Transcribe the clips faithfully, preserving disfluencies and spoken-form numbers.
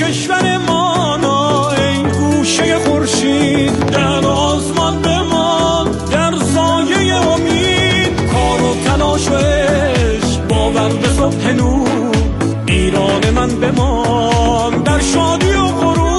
کشور مانا ای گوشه خورشید در آسمان بمان، در سایه امید کار و تلاش و عشق باور به صبح نور، ایران من بمان در شادی و غرور.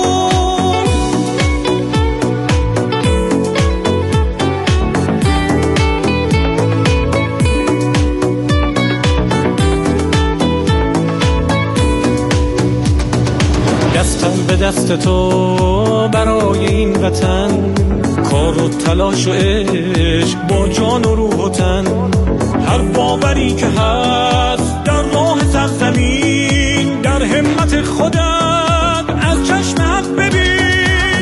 دستم به دست تو برای این وطن، کار و تلاش و عشق با جان و روح و تن، هر باوری که هست در راه سرزمین، در همت خودت از چشم حق ببین.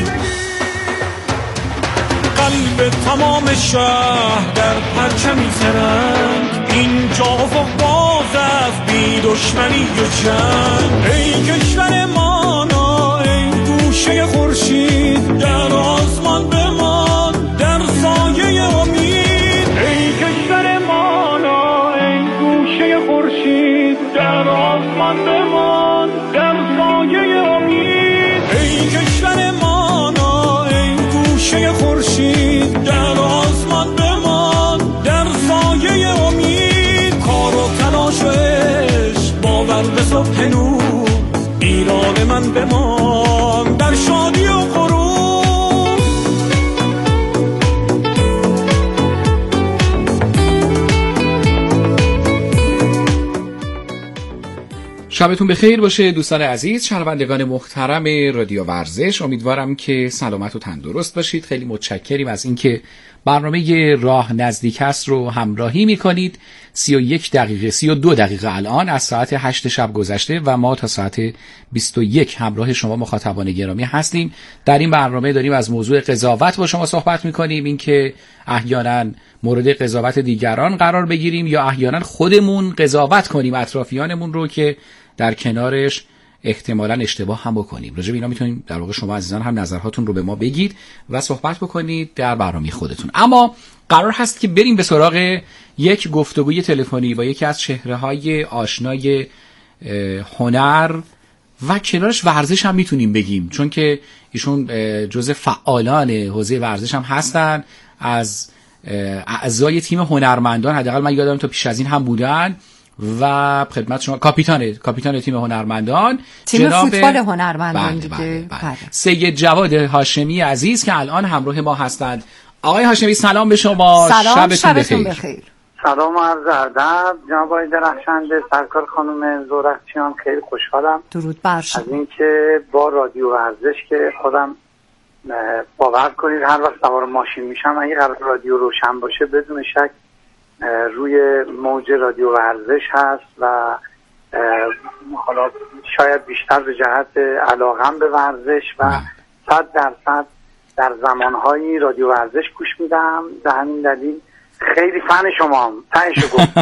قلب تمام شهر در پرچمی سرند، اینجا افق باز است بی دشمنی و جنگ. ای کشور مانا ای گوشه خورشید در آسمان بمان، در سایه امید. ای کشور مانا ای گوشه خورشید در آسمان بمان، در سایه امید. ای کشور مانا ای گوشه خورشید در آسمان بمان، در سایه امید. کار و تلاش و عشق باور به صبح نور، ایران من بمان در شادی و غرور. شبتون بخیر باشه دوستان عزیز، شنوندگان محترم رادیو ورزش. امیدوارم که سلامت و تندرست باشید. خیلی متشکریم از اینکه برنامه راه نزدیک است رو همراهی میکنید. سی و یک دقیقه سی و دو دقیقه الان از ساعت هشت شب گذشته و ما تا ساعت بیست و یک همراه شما مخاطبان گرامی هستیم. در این برنامه داریم از موضوع قضاوت با شما صحبت میکنیم، اینکه احیانا مورد قضاوت دیگران قرار بگیریم یا احیانا خودمون قضاوت کنیم اطرافیانمون رو که در کنارش احتمالاً اشتباه هم بکنیم. راجع به اینا میتونیم در واقع شما عزیزان هم نظرهاتون رو به ما بگید و صحبت بکنید در برنامه خودتون. اما قرار هست که بریم به سراغ یک گفتگوی تلفنی با یکی از چهره‌های آشنای هنر و کنارش ورزش هم میتونیم بگیم، چون که ایشون جزء فعالان حوزه ورزش هم هستن، از اعضای تیم هنرمندان، حداقل من یادم تا پیش از این هم بودن و خدمت شما کاپیتان کاپیتان تیم هنرمندان، تیم جناب فوتبال هنرمندان بله دیگه. بله بله. بله. سید جواد هاشمی عزیز که الان همراه ما هستند. آقای هاشمی سلام به شما. سلام، شبتون شبتون بخیر. بخیر. سلام و عرض ادب جناب آقای درخشنده، سرکار خانم زورخچیان. خیلی خوشحالم درود بر شما. از اینکه با رادیو ورزش که خودم باور کنید هر وقت سوار ماشین میشم اگه قرار رادیو روشن باشه بدون شک روی موج رادیو ورزش هست و حالا شاید بیشتر به جهت علاقم به ورزش و صد درصد در زمانهایی رادیو ورزش گوش میدم. به همین دلیل خیلی فن شما هم تنشو گفت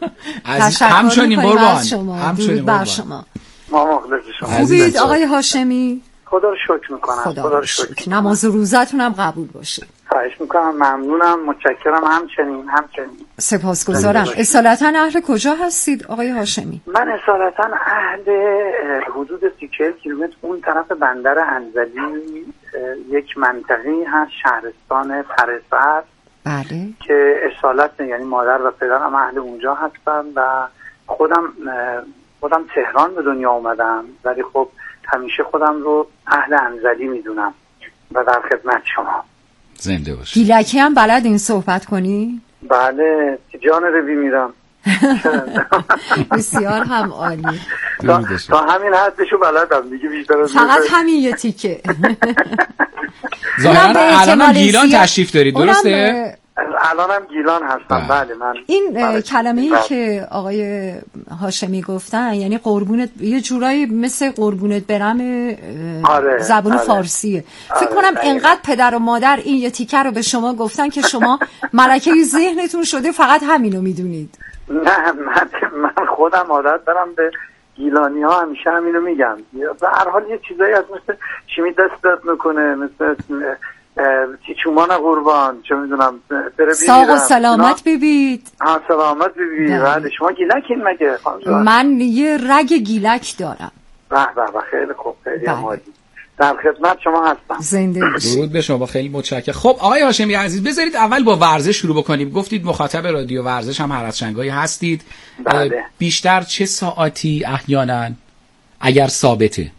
همچنین قربان، همچنین بر شما. ما مخلص شما. خوبید آقای هاشمی؟ خدا رو شکر میکنم. خدا رو شکر. نماز و روزتون هم قبول باشه. خواهش میکنم. ممنونم، متشکرم. همچنین همچنین سپاسگزارم. اصالتا اهل کجا هستید آقای هاشمی؟ من اصالتا اهل حدود سی چهل کیلومتر اون طرف بندر انزلی یک منطقه‌ای هست، شهرستان پرسر. بله. که اصالت یعنی مادر و پدرم اهل اونجا هستن و خودم خودم تهران به دنیا اومدم، ولی خب همیشه خودم رو اهل انزلی میدونم و در خدمت شما. زنده باشید. گیلکی هم بلد این صحبت کنی؟ بله، جان روی میرم. بسیار هم عالی. تا, تا همین حدشو بلدم دیگه، بیشتر از فقط همین یه تیکه. ظاهرا الان گیلان تشریف دارید درسته؟ الانم گیلان هستم. بله. من این کلمه‌ای که آقای هاشمی گفتن یعنی قربونت، یه جورایی مثل قربونت برم آره، زبان آره. فارسیه. آره، فکر کنم آره. انقدر پدر و مادر این یه تیکه رو به شما گفتن که شما ملکه ذهنتون شده فقط همینو میدونید. نه من من خودم عادت دارم به گیلانی ها همیشه همینو میگم. به هر حال یه چیزایی از مثل چی می دست دست میکنه، مثل چی چومان قربان، چه میدونم ساق و سلامت ببید. ها سلامت ببید. بعد شما گیلکین مگه؟ من یه رگ گیلک دارم. به به به خیلی خوب، خیلی عالی. در خدمت شما هستم. زنده باشید. درود به شما، خیلی متشکرم. خب آقای هاشمی عزیز، بذارید اول با ورزش شروع بکنیم. گفتید مخاطب رادیو ورزش هم هر از چنگایی هستید. بله. بیشتر چه ساعتی احیانا اگر ثابته؟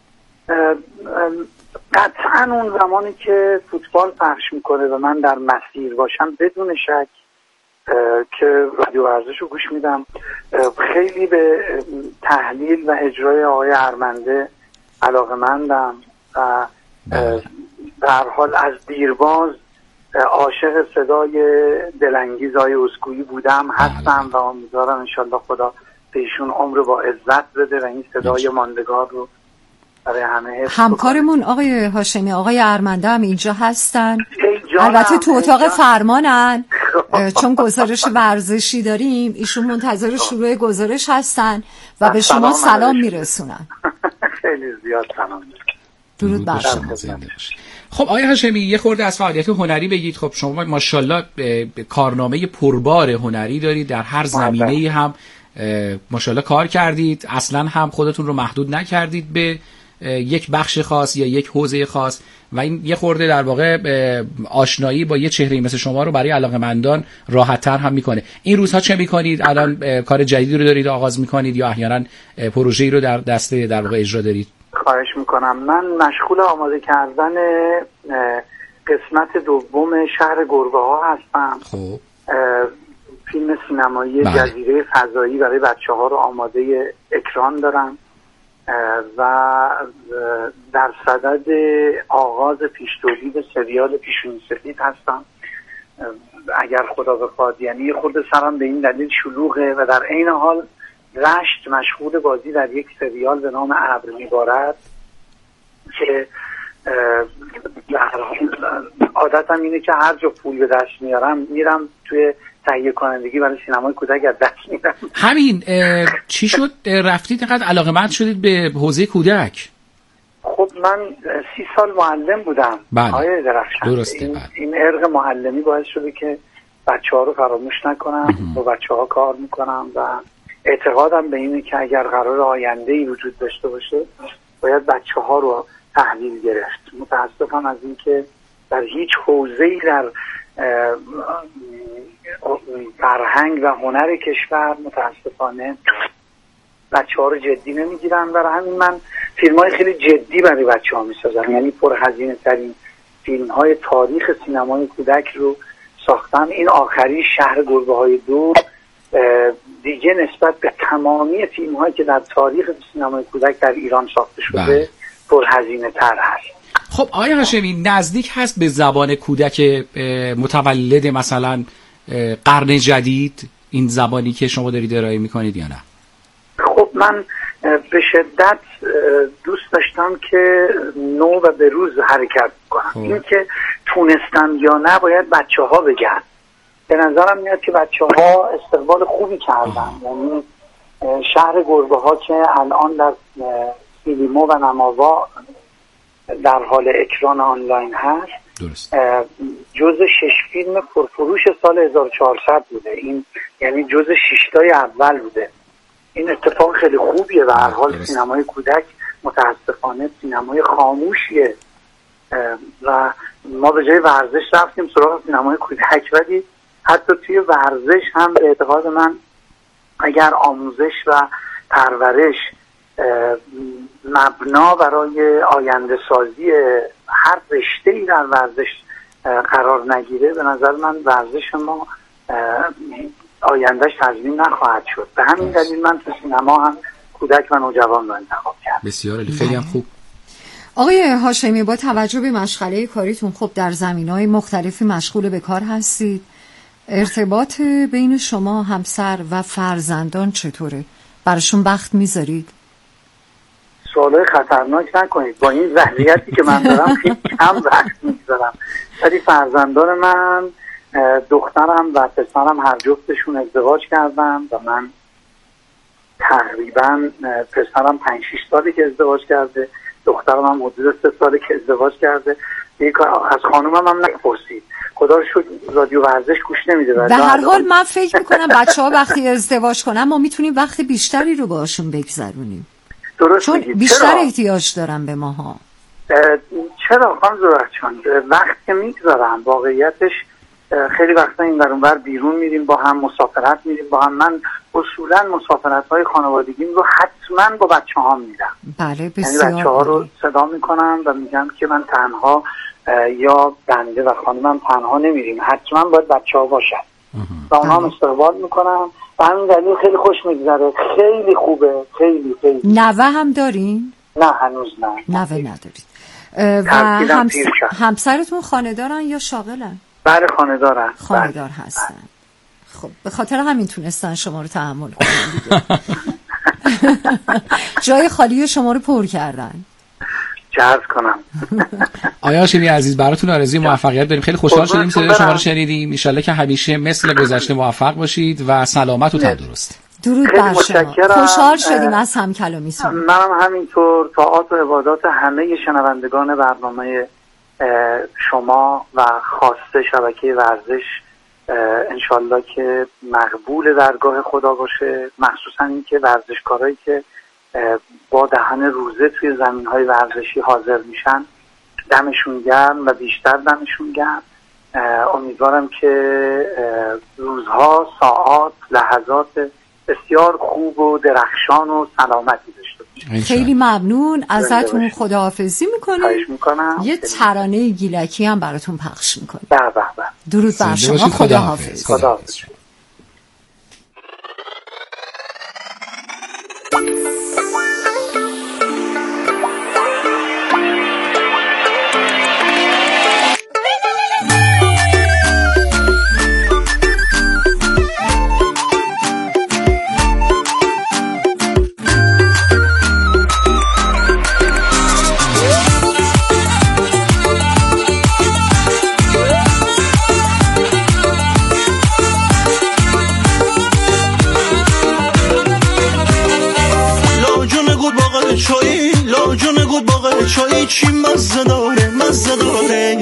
قطعا اون زمانی که فوتبال پخش میکنه و من در مسیر باشم بدون شک که رادیو ورزش رو گوش میدم. خیلی به تحلیل و اجرای آقای ارمنده علاقه‌مندم و در حال از دیرباز عاشق صدای دلانگیز آقای اسکویی بودم، هستم و امیدوارم انشالله خدا بهشون عمر با عزت بده و این صدای ماندگار رو برای همه. همکارمون آقای هاشمی، آقای ارمنده هم اینجا هستن، البته تو اتاق فرمانن چون گزارش ورزشی داریم. ایشون منتظر شروع گزارش هستن و به شما سلام میرسونن. خیلی زیاد سلام. درود بر شما. خب آقای هاشمی، یه خورده از فعالیت هنری بگید. خب شما ماشاءالله کارنامه پربار هنری دارید، در هر زمینه‌ای هم ماشاءالله کار کردید، اصلا هم خودتون رو محدود نکردید به یک بخش خاص یا یک حوزه خاص و این یه خورده در واقع آشنایی با یه چهره مثل شما رو برای علاقه‌مندان راحت‌تر هم میکنه. این روزها چه میکنید؟ الان کار جدیدی رو دارید آغاز میکنید یا احیانا پروژه‌ای رو در دسته در واقع اجرا دارید؟ خواهش میکنم. من مشغول آماده کردن قسمت دوم شهر گربه ها هستم. خب فیلم سینمایی بله. جزیره فضایی برای بچه ها رو آماده اکران دارم و در صدد آغاز پیش تولید سریال پیشونی سفید هستم اگر خدا بخواد. یعنی خود سرم به این دلیل شلوغه و در عین حال رشت مشغول بازی در یک سریال به نام ابر میبارد که عادتم اینه که هر جا پول به دست میارم میرم توی تهیه کنندگی برای سینمای کودک از دست میدم. همین چی شد رفتید اینقدر علاقه‌مند شدید به حوزه کودک؟ خب من سی سال معلم بودم. بله. آیه درخشان درسته. این, بله. این ارق معلمی باعث شده که بچه ها رو فراموش نکنم، با بچه ها کار میکنم و اعتقادم به اینه که اگر قرار آینده‌ای وجود داشته باشه باید بچه ها رو تحلیل گرفت. متاسفم از اینکه در هیچ حوزه‌ای در فرهنگ و هنر کشور متاسفانه بچه ها رو جدی نمیگیرن. برای همین من فیلم های خیلی جدی برای بچه ها میسازم، یعنی پرهزینه ترین فیلم های تاریخ سینمای کودک رو ساختم. این آخری شهر گربه های دو دیگه نسبت به تمامی فیلم هایی که در تاریخ سینمای کودک در ایران ساخته شده پرهزینه تر هست. خب آقای هاشمی، نزدیک هست به زبان کودک متولد مثلا قرن جدید این زبانی که شما دارید ارائه میکنید یا نه؟ خب من به شدت دوست داشتم که نو و به روز حرکت کنم. این که تونستم یا نه باید بچه ها بگن. به نظرم میاد که بچه ها استقبال خوبی کردن. یعنی شهر گربه ها که الان در فیلمو و نماوا در حال اکران آنلاین هست، درست. جز شش فیلم پرفروش سال هزار و چهارصد بوده. این یعنی جز ششتای اول بوده. این اتفاق خیلی خوبیه و هر حال سینمای کودک متاسفانه سینمای خاموشیه و ما به جای ورزش رفتیم سراغ سینمای کودک. ولی حتی توی ورزش هم به اعتقاد من اگر آموزش و پرورش مبنا برای آینده سازی هر رشته‌ای در ورزش قرار نگیره، به نظر من ورزش ما آیندهش تضمین نخواهد شد. به همین دلیل من تو سینما هم کودک و نوجوان رو انتخاب کردم. بسیار عالی، خیلی هم خوب. آقای هاشمی، با توجه به مشغله کاریتون خب در زمینه‌های مختلفی مشغول به کار هستید. ارتباط بین شما همسر و فرزندان چطوره؟ براشون وقت میذارید؟ سوالای خطرناک نکنید. با این ذهنیتی که من دارم خیلی کم وقت میذارم. ولی فرزندان من، دخترم و پسرم هر جفتشون ازدواج کردن و من تقریبا پسرم پنج شش سالی که ازدواج کرده، دخترم هم حدود سه سالی که ازدواج کرده. از خانومم هم نپرسید. خدا رو شکر رادیو ورزش گوش نمیده. به هر حال من فکر میکنم بچه ها وقتی ازدواج کنن ما میتونیم وقت بیشتری رو باشون بگذرونیم. درست چون میگید. بیشتر چرا؟ احتیاج دارم به ماها. چرا خانم زهرچان؟ وقت که میگذارم واقعیتش خیلی وقتا این ور اونور بیرون میریم با هم، مسافرت میریم با هم. من اصولا مسافرت های خانوادگیم رو حتما با بچه ها میرم. بله بسیار. یعنی بچه ها رو صدا میکنم و میگم که من تنها یا بنده و خانمم تنها نمیریم، حتما باید بچه ها باشن و اونا هم استقبال میکنم و همین دلیل خیلی خوش میگذره. خیلی خوبه. خیلی خیلی. نوه هم دارین؟ نه هنوز نه. نوه ندارید. و همس... همسرتون خانه دارن یا شاغلن؟ بله خانه دارن. خانه دار هستن. خب به خاطر همین تونستن شما رو تحمل کنن دیگه. جای خالی شما رو پر کردن. چه کنم. آیا هاشمی عزیز براتون آرزوی موفقیت داریم. خیلی خوشحال شدیم صدای شما رو شنیدیم. ان شاءالله که همیشه مثل گذشته موفق باشید و سلامت و تندرست. درود بر شما. خوشحال شدیم از هم کلامیتون. منم همینطور. طاعات و عبادات همه شنوندگان برنامه شما و خاصه شبکه ورزش انشالله که مقبول درگاه خدا باشه، مخصوصا این که ورزشکارایی که با دهن روزه توی زمین‌های ورزشی حاضر میشن دمشون گرم و بیشتر دمشون گرم. امیدوارم که روزها، ساعات، لحظات بسیار خوب و درخشان و سلامتی داشته باشید. خیلی ممنون ازتون. خداحافظی میکنم. میکنم. یه ترانه گیلکی هم براتون پخش میکنم. به به به. درود بر شما. خداحافظ. خداحافظ. چای چی مزه داره مزه داره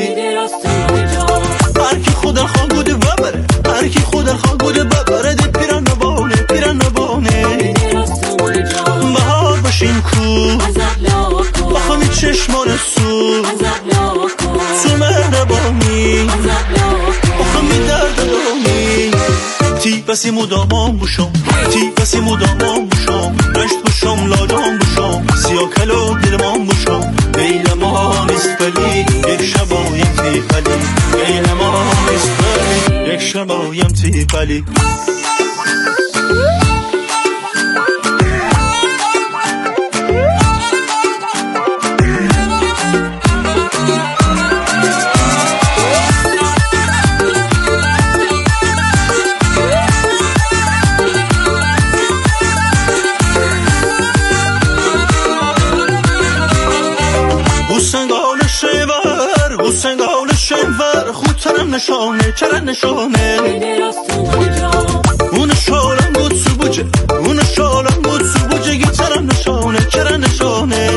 هر کی خودر خواه بوده ببره هر کی خودر خواه بوده ببره ده پیرن نبانه پیرن نبانه بهار باشیم کو بخوامی چشمان سو تو مهربانی بخوامی درد دامی تی بسی مدامان بوشم تی بسی مدامان بوشم رشت بوشم لاجان بوشم سیاه کلو دلمان بوشم بیل ما نیست بلی یک شبایم تی بلی بیل ما نیست بلی یک شبایم تی بلی سنگال شنور خودترم نشانه چرا نشانه اون شالم بود سو بوجه اون شالم بود سو بوجه گیترم نشانه چرا نشانه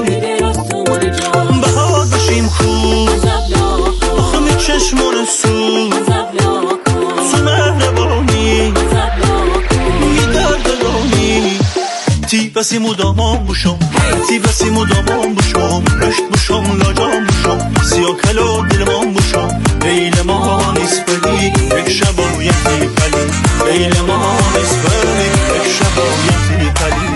بهار بشیم خوب آخه می چشمان سو سو مهربانی می دردگانی تی بسی مدامان بوشم تی بسی مدامان بوشم رشت بوشم لاجان بوشم سیاه کلو دلمان بوشم بیل ما نیست بلی یک شبایتی بلی بیل ما نیست بلی یک شبایتی بلی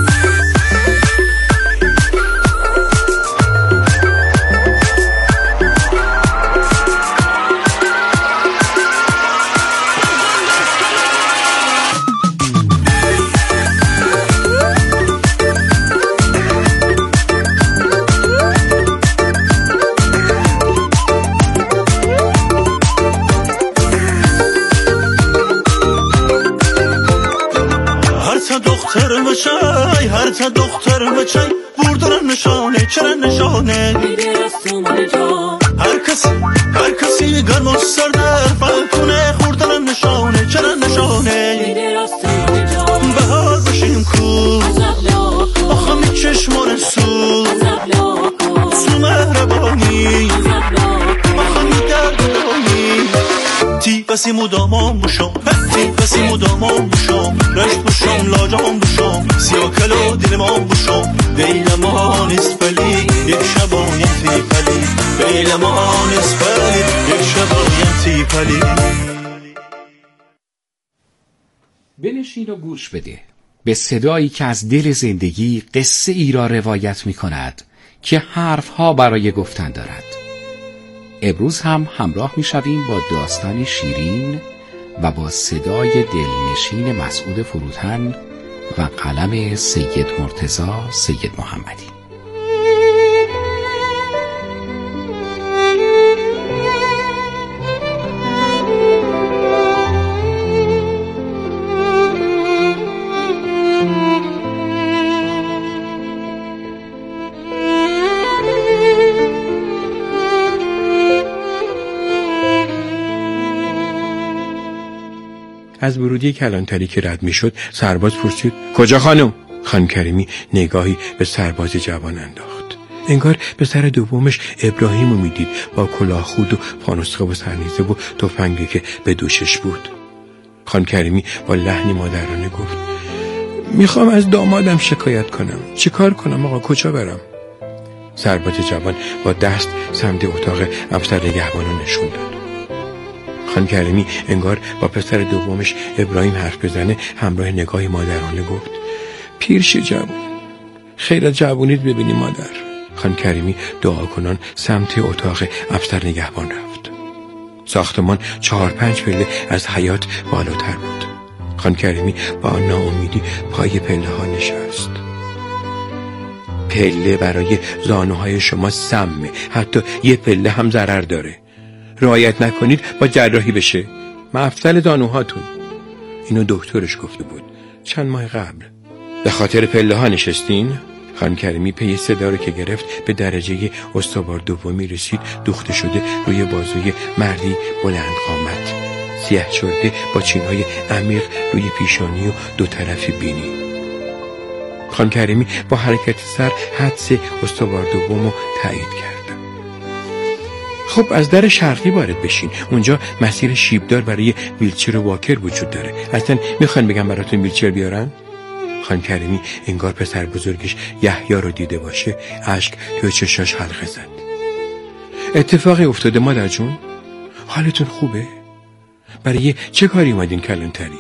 بچای هر تا دختر بچای بردارن نشانه چرا نشانه هر کسی هر کسی گرم و سردر فلکونه خوردن نشانه چرا نشانه بهار بشیم کو آخه می چشمان سو سو مهربانی آخه می دردانی تی بسی مدامام بوشم بسی مدامام بوشم رشت بوشم لاجام بوشم سیاه کلو دیلمان بوشم دیل ما نیست ولی یک شبایم تیپلی دیل ما نیست ولی یک شبایم تیپلی. بنشین و گوش بده به صدایی که از دل زندگی قصه ای را روایت می کند که حرفها برای گفتن دارد. امروز هم همراه می شویم با داستان شیرین و با صدای دلنشین مسعود فروتن و قلم سید مرتضی سید محمدی. از ورودی کلانتری که رد می شد سرباز پرسید کجا خانم؟ خان کریمی نگاهی به سرباز جوان انداخت. انگار به سر دومش ابراهیم رو می دید با کلاه خود و فانوسخه و سرنیزه و تفنگی که به دوشش بود. خان کریمی با لحنی مادرانه گفت میخوام از دامادم شکایت کنم. چه کار کنم آقا؟ کجا برم؟ سرباز جوان با دست سمت اتاق افسر نگهبانو نشون داد. خان کریمی انگار با پسر دومش ابراهیم حرف بزنه همراه نگاهی مادرانه گفت پیرشی جوان، خیر از جوانیت ببینی مادر. خان کریمی دعا کنان سمت اتاق افسر نگهبان رفت. ساختمان چهار پنج پله از حیاط بالاتر بود. خان کریمی با ناامیدی پای پله ها نشست. پله برای زانوهای شما سمه، حتی یه پله هم ضرر داره. رعایت نکنید با جراحی بشه. مفصل زانوهاتون. اینو دکترش گفته بود چند ماه قبل. به خاطر پله ها نشستین؟ خان کریمی پی صدا رو که گرفت به درجه استوار دومی رسید. دوخته شده روی بازوی مردی بلند قامت، سیاه چرده با چینهای عمیق روی پیشانی و دو طرف بینی. خان کریمی با حرکت سر حدس استوار دومو تایید کرد. خب از در شرقی وارد بشین. اونجا مسیر شیبدار برای ویلچر و واکر وجود داره. اصلا میخوان بگم براتون ویلچر بیارن؟ خان کریمی انگار پسر بزرگش یحیی رو دیده باشه اشک توی چشاش حلقه زد. اتفاقی افتاده مادر جون؟ حالتون خوبه؟ برای چه کاری اومدین کلانتری؟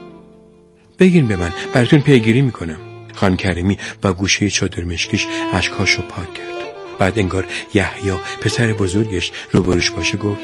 بگین به من، براتون پیگیری میکنم. خان کریمی با گوشه چادر مشکیش اشکاشو پاک کرد. بعد انگار یحیی پسر بزرگش روبروش باشه گفت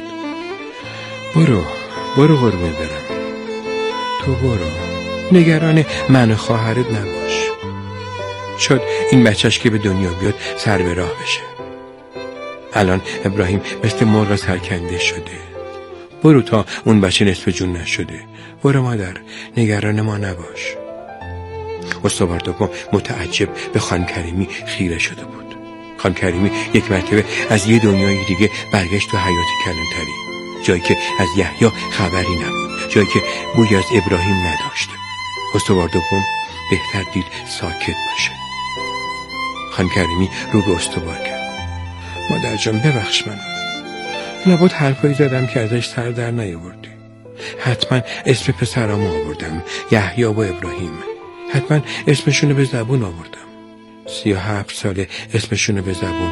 برو برو قربون برم، تو برو، نگران من و خواهرت نباش. شد این بچهش که به دنیا بیاد سر به راه بشه. الان ابراهیم مثل مرغ سرکنده شده. برو تا اون بچه نصف جون نشده. برو مادر، نگران ما نباش. استوار دوم متعجب به خان کریمی خیره شده بود. خان کریمی یک مرتبه از یه دنیای دیگه برگشت تو حیات کلانتری، جایی که از یحیی خبری نبود، جایی که بوی از ابراهیم نداشت. استوار دوم بهتر دید ساکت باشه. خان کریمی رو به استوار کرد. مادر جان ببخش منو، لابد حرفایی زدم که ازش سر در نیاوردی. حتما اسم پسرامو آوردم، یحیی و ابراهیم. حتما اسمشونو به زبون آوردم. سی و هفت ساله اسمشونو به زبون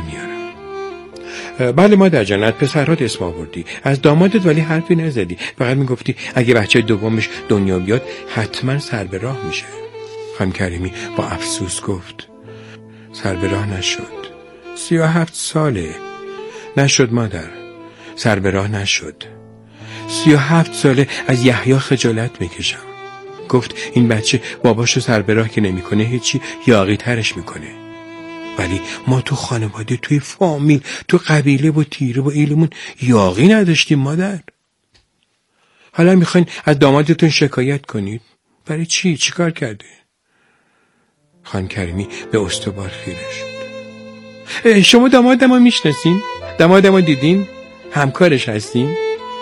میارم. بله مادر جان، از پسرات اسم آوردی، از دامادت ولی حرفی نزدی. فقط میگفتی اگه بچه دومش دنیا بیاد حتما سر به راه میشه. خان کریمی با افسوس گفت سر به راه نشد. سی و هفت ساله نشد مادر، سر به راه نشد. سی و هفت ساله از یحیی خجالت میکشم. گفت این بچه باباشو سر به راه که نمیکنه هیچی یاغی ترش میکنه. ولی ما تو خانواده، توی فامیل، تو قبیله و تیره و ایلمون یاغی نداشتیم مادر. حالا میخواین از دامادتون شکایت کنید؟ برای چی؟ چی کار کرده؟ خان کریمی به استوار خیره شد. شما دامادمو میشناسین؟ دامادمو دیدین؟ همکارش هستین؟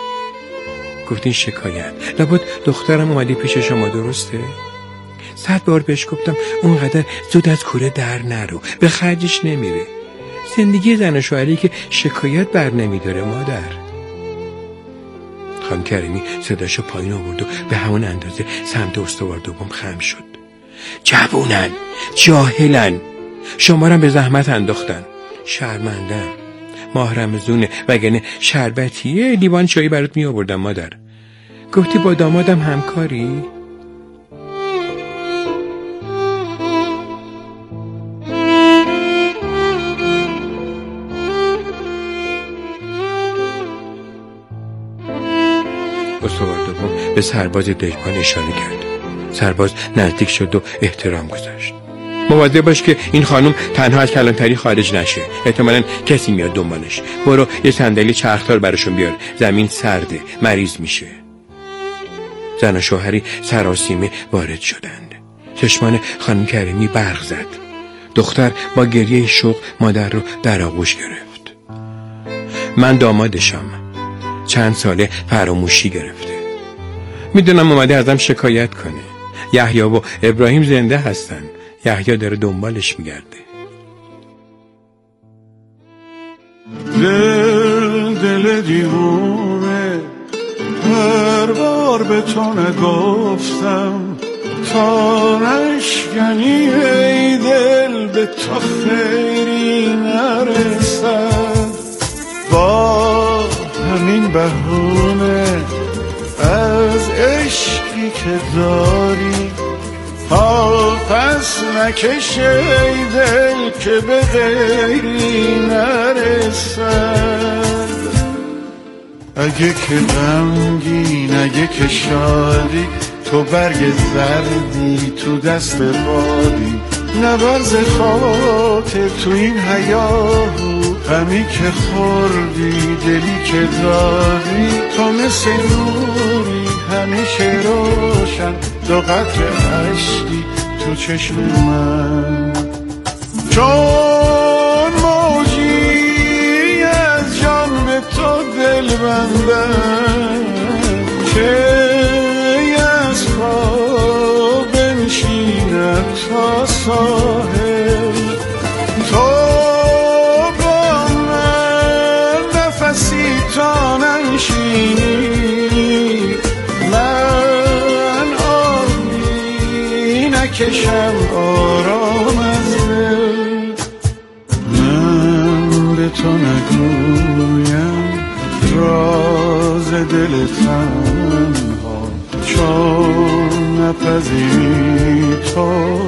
گفتین شکایت. لابد دخترم اومده پیش شما، درسته؟ صد بار بهش گفتم اونقدر زود از کوره در نرو، به خرجش نمیره. زندگی زن و شوهری که شکایت بر نمیداره مادر. خانم کریمی صداشو پایین آورد و به همون اندازه سمت استوار دوم خم شد. جوونن، جاهلن، شما را به زحمت انداختن، شرمندن، ماه رمضونه، وگرنه شربتیه لیوان چایی برات می آوردم مادر. گفتی با دامادم همکاری؟ استوار دوم به سرباز دژبان اشاره کرد. سرباز نزدیک شد و احترام گذاشت. مواظب باش که این خانم تنها از کلانتری خارج نشه، احتمالاً کسی میاد دنبالش. برو یه صندلی چرخدار براشون بیار، زمین سرده، مریض میشه. زن و شوهری سراسیمه وارد شدند. چشمان خانم کریمی برق زد. دختر با گریه شوق مادر رو در آغوش گرفت. من دامادشم، چند ساله فراموشی گرفته. میدونم اومده ازم شکایت کنه. یحیی و ابراهیم زنده هستن، یحیی داره دنبالش میگرده. دل دل دیوونه، هر بار به تو نگفتم تا نشکنی ای دل به تو خیری نرسد. با همین بهونه از عشقی که داری پس نکش ای دل که به غیری نرسد. اگه که غمگین، اگه که شادی، تو برگ زردی تو دست بادی، نبرز خاطر تو این حیاهو، غمی که خوردی دلی که دادی، تو مثل نوری همیشه روشن، دو قطر عشقی تو چشم من. چون موجی از جان به تو دل بندم، که از پا بنشیند تا ساحل، تو با من نفسی تا ننشینی، من آبی نکشم آرام از دل. من به تو نگویم راز دل تنها، چون نپذیری تو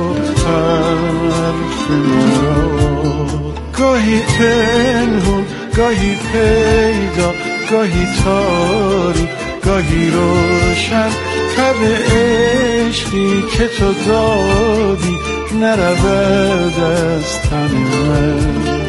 حرف مرا. گاهی پنهون، گاهی پیدا، گاهی تاری، گاهی روشن، تب عشقی که تو دادی نرود از تن من.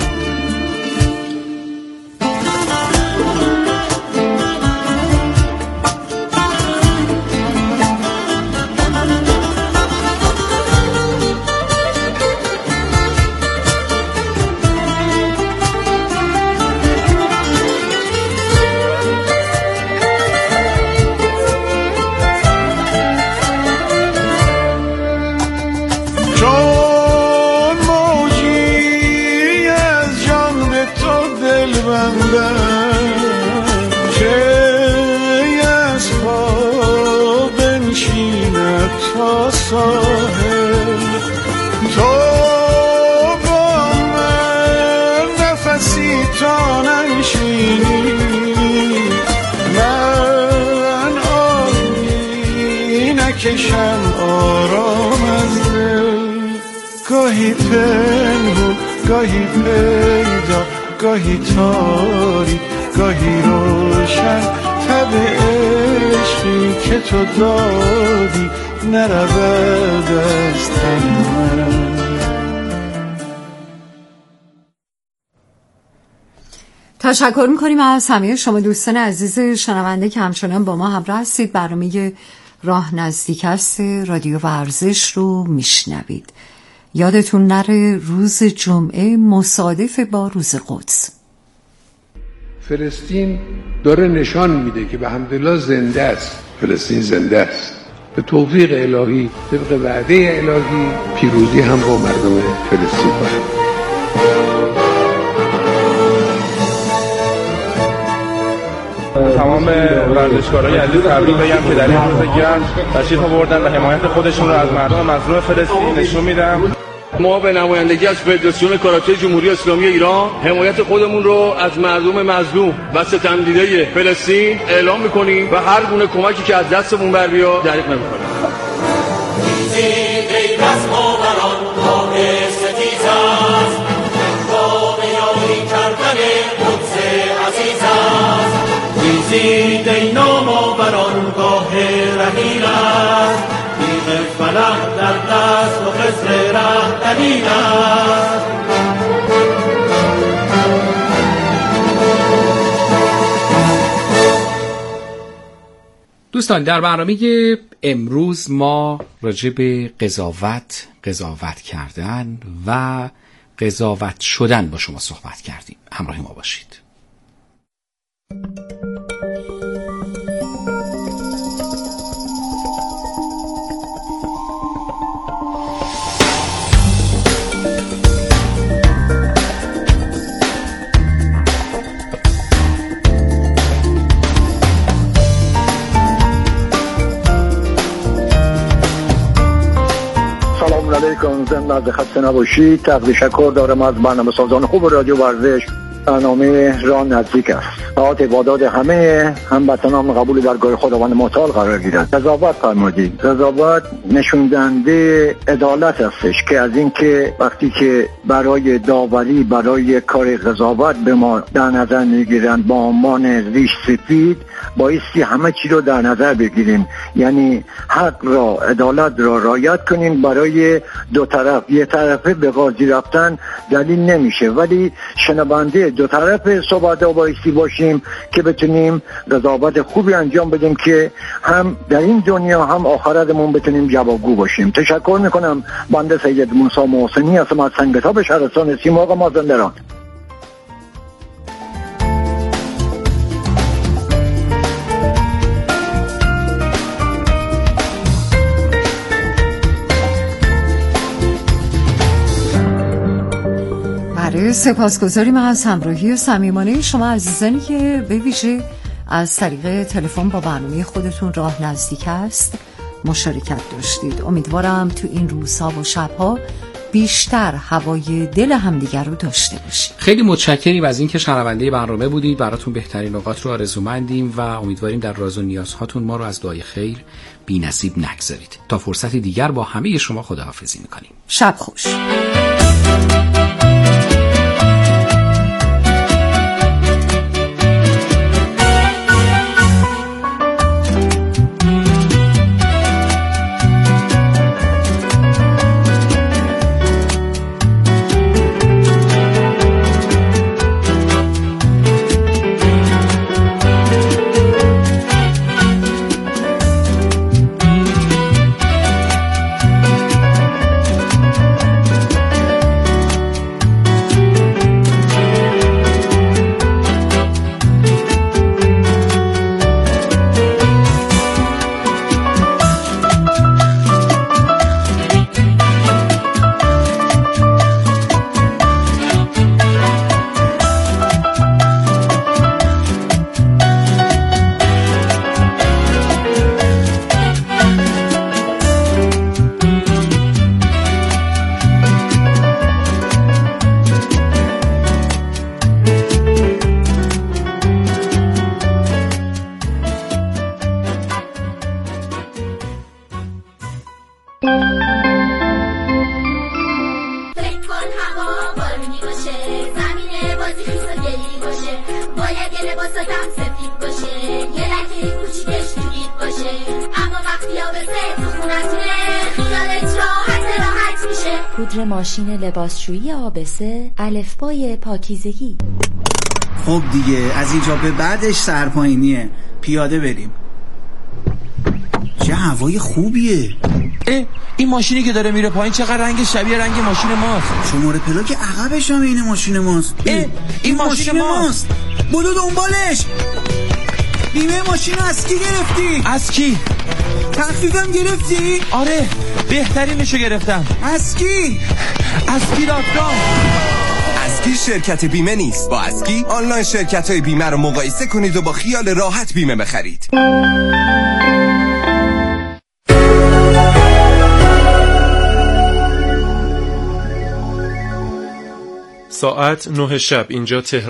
کشم آرام از دل. گاهی پنهون، گاهی پیدا، گاهی تاری، گاهی روشن، تب عشقی که تو دادی نرود از تن من. تشکر میکنیم از همه شما دوستان عزیز شنونده که همچنان با ما همراه هستید. برنامه راه نزدیک است رادیو ورزش رو میشنوید. یادتون نره روز جمعه مصادف با روز قدس. فلسطین داره نشان میده که به حمدالله زنده است. فلسطین زنده است. به توفیق الهی، طبق وعده الهی، پیروزی هم با مردم فلسطین باشه. تمام ورزشکارای عزیز تبریک بگم که در این روز گرم تشریف آوردن و حمایت خودشون رو از مردم مظلوم فلسطین نشون میدن. ما به نمایندگی از فدراسیون کاراته جمهوری اسلامی ایران حمایت خودمون رو از مردم مظلوم و ستمدیده فلسطین اعلام میکنیم و هر گونه کمکی که از دستمون بر بیاد دریغ نمیکنیم. زید ای نامآوران گاه رحیل است، بیغ فلک در دست و خضر ره دلیل است. دوستان در برنامه امروز ما راجع به قضاوت، قضاوت کردن و قضاوت شدن با شما صحبت کردیم. همراه ما باشید. سلام علیکم، زنده خسته نباشید. تشکر دارم از برنامه سازان خوب رادیو ورزش. برنامه را نزدیک است. ساعت عبادات همه هموطنان قبول درگاه خداوند متعال قرار گیرد. قضاوت فرمودید. قضاوت نشون دهنده عدالت هستش که از این که وقتی که برای داوری، برای کار قضاوت به ما در نظر میگیرند با عنوان ریش سفید، بایستی همه چی رو در نظر بگیریم، یعنی حق را، عدالت را رعایت کنیم. برای دو طرف یه طرفه به قاضی رفتن دلیل نمیشه، ولی شنونده دو طرف صحبت ها بایستی باشیم که بتونیم قضاوت خوبی انجام بدیم که هم در این دنیا هم آخرتمون بتونیم جوابگو باشیم. تشکر میکنم. بنده سید موسی محسنی هستم از سنگتاب شهرستان سیمرغ مازندران. سپاسگزاریم از همراهی و صمیمانه شما عزیزانی که به ویژه از طریق تلفن با برنامه خودتون راه نزدیک است مشارکت داشتید. امیدوارم تو این روزها و شبها بیشتر هوای دل همدیگر رو داشته باشید. خیلی متشکریم از اینکه شنونده برنامه بودید. براتون بهترین اوقات رو آرزومندیم و امیدواریم در راز و نیازهاتون ما رو از دعای خیر بی‌نصیب نگذارید. تا فرصتی دیگر با همه شما خداحافظی می‌کنیم. شب خوش. پودر ماشین لباسشویی آبسه، الفبای پاکیزگی. خب دیگه از اینجا به بعدش سرپایینیه، پیاده بریم. چه هوای خوبیه. اه این ماشینی که داره میره پایین چقدر رنگ شبیه رنگ ماشین ماست. شماره پلاک عقبش هم این ماشین ماست. اه این, این ماشین, ماشین ماست. بدو دنبالش. بیمه ماشین از کی گرفتی؟ از کی؟ تخفیفم گرفتی؟ آره بهترینشو گرفتم. از کی؟ از پیراتگاه. از اسکی شرکت بیمه نیست. با اسکی آنلاین شرکت‌های بیمه رو مقایسه کنید و با خیال راحت بیمه بخرید. ساعت نه شب اینجا تهران.